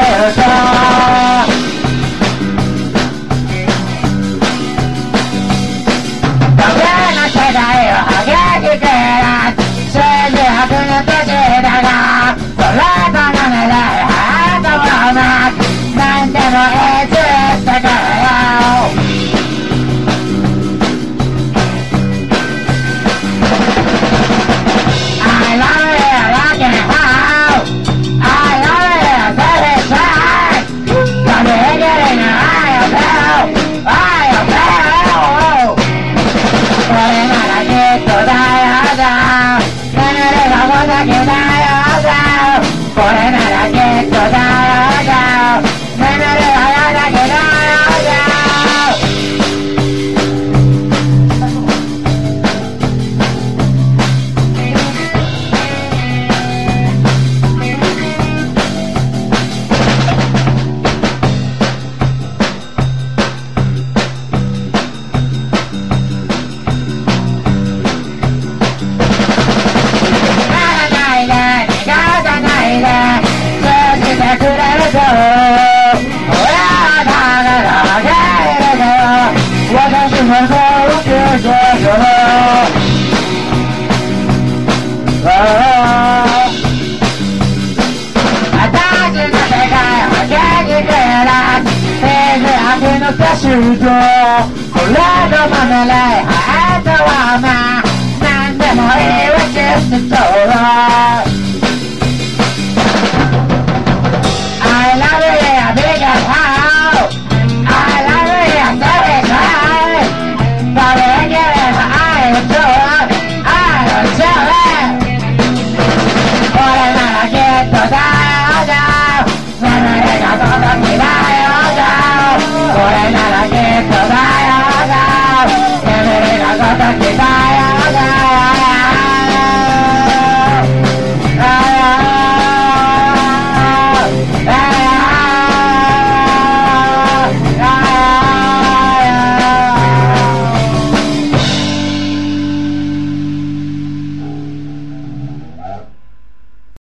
ると僕の世代を激しくな数字悪の年だがそれとの狙いハートをな何でもいつしてくれよI love you rock and roll I love you satisfied Come here getting an eye of hell Eye of hell これならきっとだよだ眠ればもだけだよだこれならきっとだよだ眠ればもだけだよだくれるぞ俺は誰だけいるぞ私もそうしてくる私の世界は激しくな水悪の差しとこれのままでハートは何でもいいわけしてそうだ